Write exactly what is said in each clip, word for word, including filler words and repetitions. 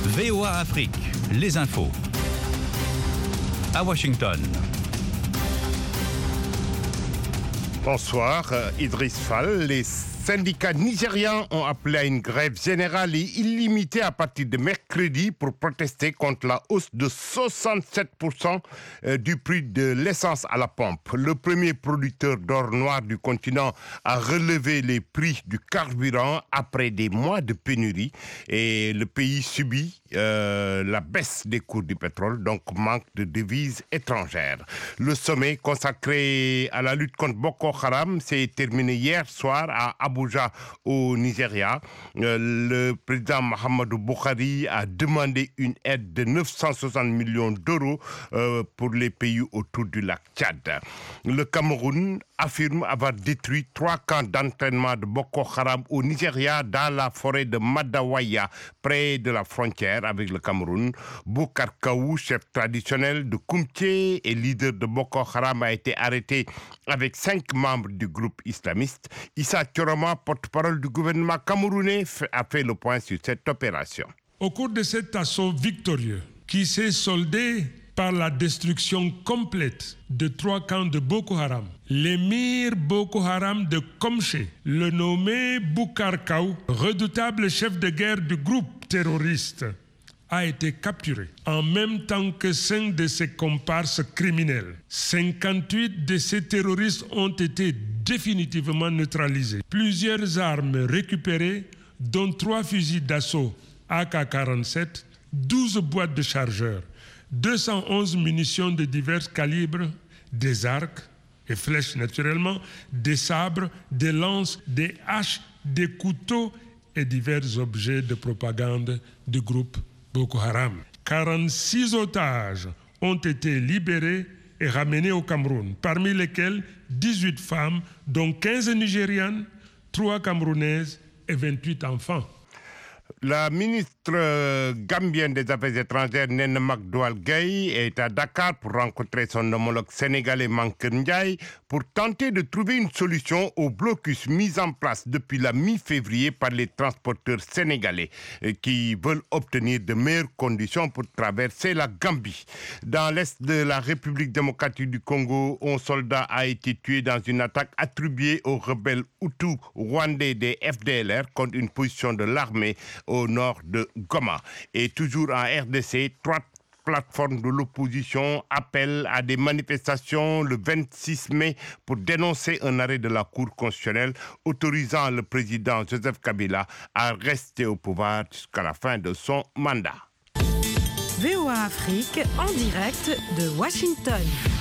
V O A Afrique, les infos. À Washington. Bonsoir, Idriss Fall. Les syndicats nigérians ont appelé à une grève générale et illimitée à partir de mercredi pour protester contre la hausse de soixante-sept pour cent du prix de l'essence à la pompe. Le premier producteur d'or noir du continent a relevé les prix du carburant après des mois de pénurie et le pays subit euh, la baisse des cours du pétrole, donc manque de devises étrangères. Le sommet consacré à la lutte contre Boko Haram s'est terminé hier soir à Abuja au Nigeria. Euh, le président Muhammadu Buhari a demandé une aide de neuf cent soixante millions d'euros euh, pour les pays autour du lac Tchad. Le Cameroun affirme avoir détruit trois camps d'entraînement de Boko Haram au Nigeria dans la forêt de Madawaya, près de la frontière avec le Cameroun. Boukar Kaou, chef traditionnel de Koumké et leader de Boko Haram, a été arrêté avec cinq membres du groupe islamiste. Issa Thioroma, porte-parole du gouvernement camerounais, a fait le point sur cette opération. Au cours de cet assaut victorieux qui s'est soldé par la destruction complète de trois camps de Boko Haram, l'émir Boko Haram de Komché, le nommé Boukar Kaou, redoutable chef de guerre du groupe terroriste, a été capturé en même temps que cinq de ses comparses criminels. cinquante-huit de ces terroristes ont été définitivement neutralisés. Plusieurs armes récupérées, dont trois fusils d'assaut A K quarante-sept, douze boîtes de chargeurs, deux cent onze munitions de divers calibres, des arcs et flèches naturellement, des sabres, des lances, des haches, des couteaux et divers objets de propagande du groupe Boko Haram. quarante-six otages ont été libérés et ramenés au Cameroun, parmi lesquels dix-huit femmes, dont quinze nigérianes, trois camerounaises et vingt-huit enfants. La ministre gambienne des Affaires étrangères, Néné Magdoual Gueye, est à Dakar pour rencontrer son homologue sénégalais Mankeur Ndiaye pour tenter de trouver une solution au blocus mis en place depuis la mi-février par les transporteurs sénégalais qui veulent obtenir de meilleures conditions pour traverser la Gambie. Dans l'est de la République démocratique du Congo, un soldat a été tué dans une attaque attribuée aux rebelles Hutus rwandais des F D L R contre une position de l'armée au nord de Goma. Et toujours en R D C, trois plateformes de l'opposition appellent à des manifestations le vingt-six mai pour dénoncer un arrêt de la Cour constitutionnelle autorisant le président Joseph Kabila à rester au pouvoir jusqu'à la fin de son mandat. V O A Afrique en direct de Washington.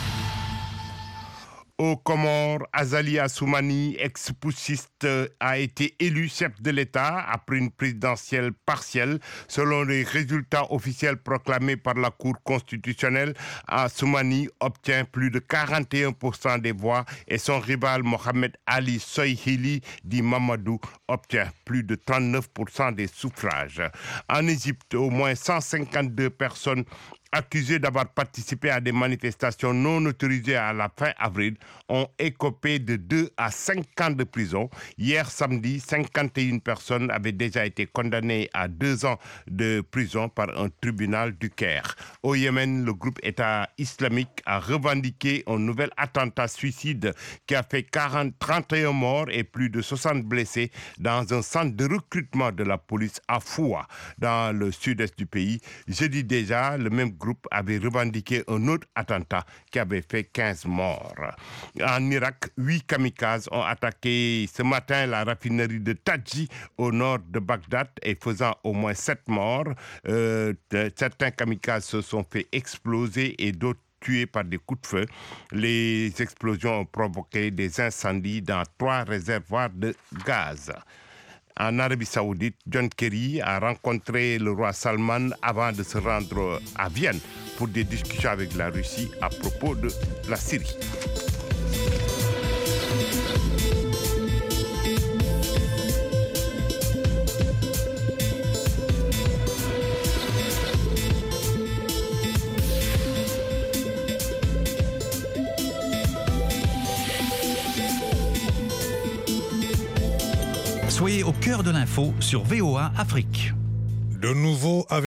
Aux Comores, Azali Assoumani, ex-putschiste, a été élu chef de l'État après une présidentielle partielle. Selon les résultats officiels proclamés par la Cour constitutionnelle, Assoumani obtient plus de quarante et un pour cent des voix et son rival Mohamed Ali Soihili, dit Mamadou, obtient plus de trente-neuf pour cent des suffrages. En Égypte, au moins cent cinquante-deux personnes accusés d'avoir participé à des manifestations non autorisées à la fin avril ont écopé de deux à cinq ans de prison. Hier samedi, cinquante et une personnes avaient déjà été condamnées à deux ans de prison par un tribunal du Caire. Au Yémen, le groupe État islamique a revendiqué un nouvel attentat suicide qui a fait quarante, trente et un morts et plus de soixante blessés dans un centre de recrutement de la police à Foua, dans le sud-est du pays. Jeudi déjà, le même groupe avait revendiqué un autre attentat qui avait fait quinze morts. En Irak, huit kamikazes ont attaqué ce matin la raffinerie de Tadji au nord de Bagdad et faisant au moins sept morts. Euh, certains kamikazes se sont fait exploser et d'autres tués par des coups de feu. Les explosions ont provoqué des incendies dans trois réservoirs de gaz. En Arabie Saoudite, John Kerry a rencontré le roi Salman avant de se rendre à Vienne pour des discussions avec la Russie à propos de la Syrie. Soyez au cœur de l'info sur V O A Afrique. De nouveau avec